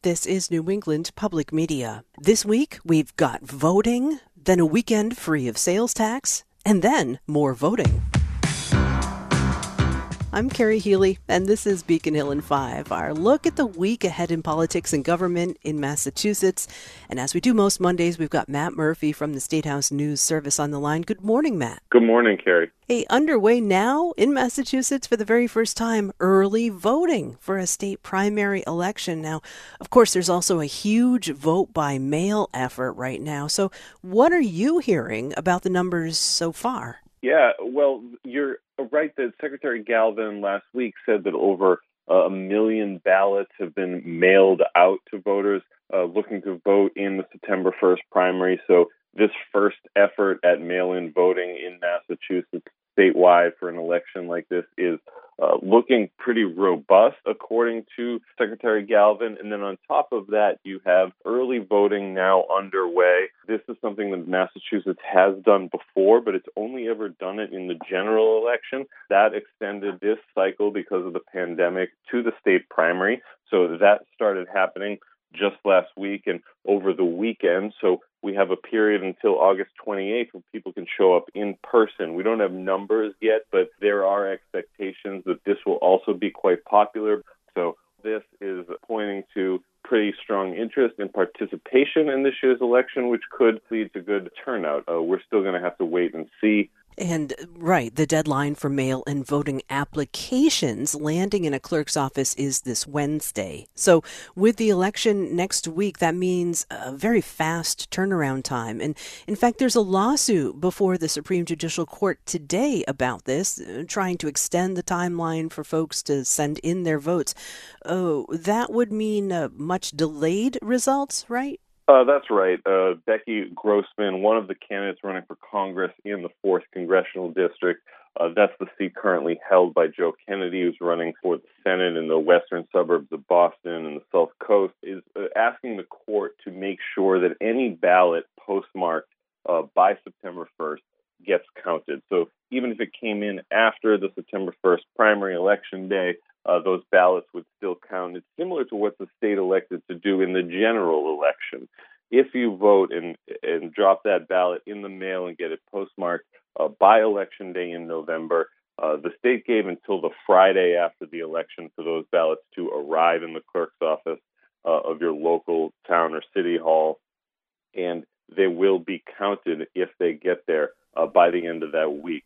This is New England Public Media. This week, we've got voting, then a weekend free of sales tax, and then more voting. I'm Carrie Healy, and this is Beacon Hill in 5, our look at the week ahead in politics and government in Massachusetts. And as we do most Mondays, we've got Matt Murphy from the State House News Service on the line. Good morning, Matt. Good morning, Carrie. Hey, underway now in Massachusetts for the very first time, early voting for a state primary election. Now, of course, there's also a huge vote by mail effort right now. So what are you hearing about the numbers so far? Yeah, well, you're right that Secretary Galvin last week said that over 1 million ballots have been mailed out to voters looking to vote in the September 1st primary. So this first effort at mail-in voting in Massachusetts statewide for an election like this is looking pretty robust, according to Secretary Galvin. And then on top of that, you have early voting now underway. This is something that Massachusetts has done before, but it's only ever done it in the general election. That extended this cycle because of the pandemic to the state primary. So that started happening just last week and over the weekend. So we have a period until August 28th where people can show up in person. We don't have numbers yet, but there are expectations that this will also be quite popular. So this is pointing to pretty strong interest and participation in this year's election, which could lead to good turnout. We're still going to have to wait and see. And right, the deadline for mail-in voting applications landing in a clerk's office is this Wednesday. So with the election next week, that means a very fast turnaround time. And in fact, there's a lawsuit before the Supreme Judicial Court today about this, trying to extend the timeline for folks to send in their votes. Oh, that would mean much delayed results, right? That's right. Becky Grossman, one of the candidates running for Congress in the 4th Congressional District, that's the seat currently held by Joe Kennedy, who's running for the Senate in the western suburbs of Boston and the South Coast, is asking the court to make sure that any ballot postmarked by September 1st gets counted. So even if it came in after the September 1st primary election day, those ballots would still count. It's similar to what the state elected to do in the general election. If you vote and drop that ballot in the mail and get it postmarked by Election Day in November, the state gave until the Friday after the election for those ballots to arrive in the clerk's office of your local town or city hall, and they will be counted if they get there by the end of that week.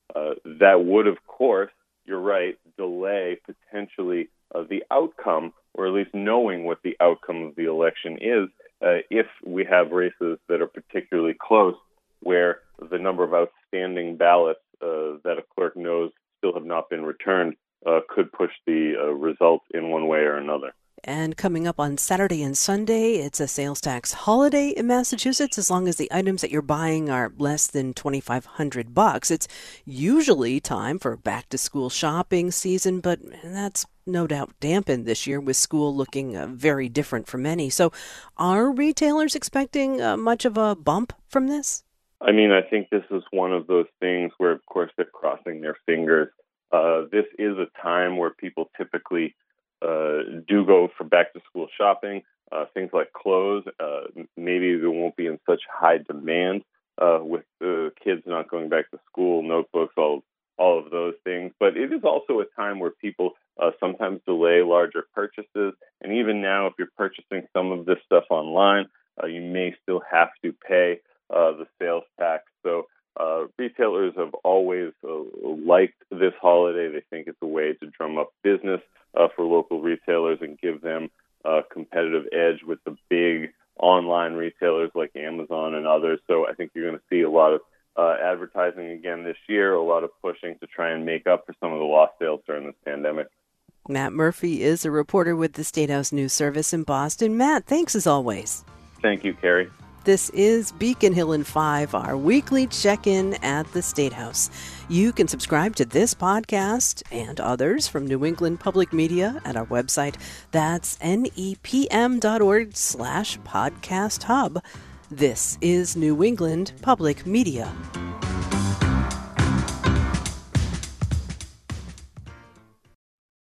That would, of course, you're right, delay potentially the outcome, or at least knowing what the outcome of the election is, if we have races that are particularly close, where the number of outstanding ballots that a clerk knows still have not been returned could push the results in one way or another. And coming up on Saturday and Sunday, it's a sales tax holiday in Massachusetts as long as the items that you're buying are less than $2,500. It's usually time for back-to-school shopping season, but that's no doubt dampened this year with school looking very different for many. So are retailers expecting much of a bump from this? I mean, I think this is one of those things where, of course, they're crossing their fingers. This is a time where people typically do go for back-to-school shopping. Things like clothes, maybe they won't be in such high demand with kids not going back to school, notebooks, all of those things. But it is also a time where people sometimes delay larger purchases. And even now, if you're purchasing some of this stuff online, you may still have to pay the sales tax. So retailers have always liked this holiday. They think it's a way to drum up business for local retailers and give them a competitive edge with the big online retailers like Amazon and others. So I think you're going to see a lot of advertising again this year, a lot of pushing to try and make up for some of the lost sales during this pandemic. Matt Murphy is a reporter with the State House News Service in Boston. Matt, thanks as always. Thank you, Carrie. This is Beacon Hill in 5, our weekly check-in at the State House. You can subscribe to this podcast and others from New England Public Media at our website. That's nepm.org/podcast hub. This is New England Public Media.